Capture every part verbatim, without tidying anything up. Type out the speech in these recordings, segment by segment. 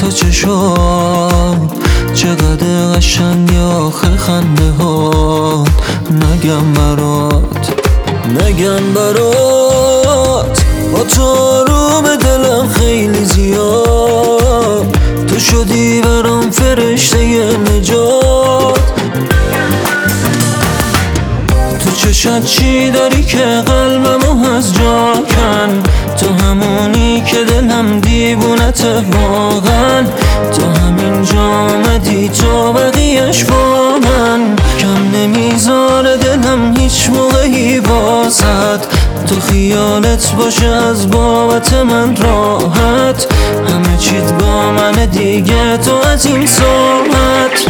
تا چشام چقدر قشنگی آخه خنده ها. نگم برات نگم برات با تو آروم دلم خیلی زیاد. تو شدی برام فرشته نجات. تو چشات چی داری که قلبمو از جا کن؟ تو همونی که دلم دیوونته واقعا. تو همینجا آمدی تو بقیهش با من. کم نمیذاره دلم هیچ موقعی واسد. تو خیالت باشه از بابت من راحت. همه چیت با من دیگه تو از این ساعت.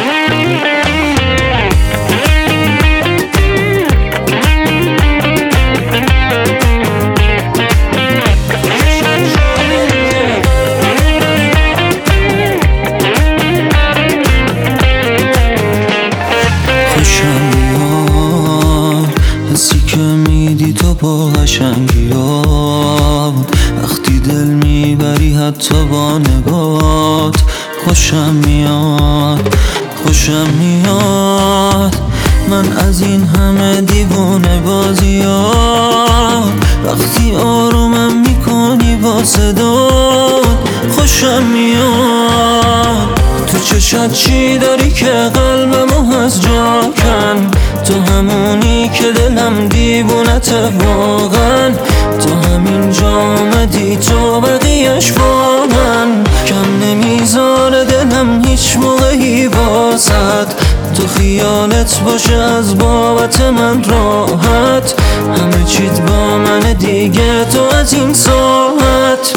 خوشم میاد حسی که میدی تو با قشنگی ها. وقتی دل میبری حتی با نگات. خوشم میاد خوشم میاد من از این همه دیوونه بازی ها. وقتی آرومم میکنی با صدات. خوشم میاد تو چشات چی داری که قلبمو از جا کن؟ تو همونی که دلم دیوونته واقعا. تو همینجا آمدی تو بقیهش با من. کم نمیذاره دلم هیچ موقعی واسد. تو خیالت باشه از بابت من راحت. همه چیت با من دیگه تو از این ساعت.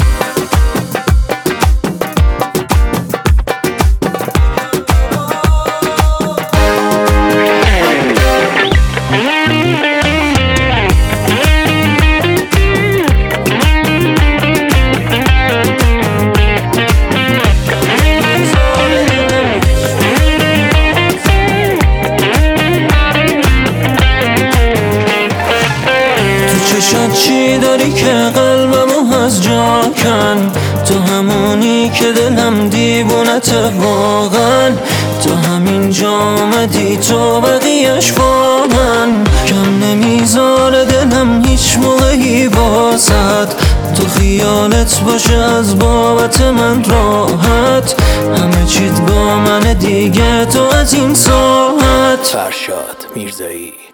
چشات چی داری که قلبمو از جا کن؟ تو همونی که دلم دیوونته واقعا. تو همینجا آمدی تو بقیهش با من. کم نمیذاره دلم هیچ موقعی واسد. تو خیالت باشه از بابت من راحت. همه چیت با من دیگه تو از این ساعت. فرشاد میرزایی.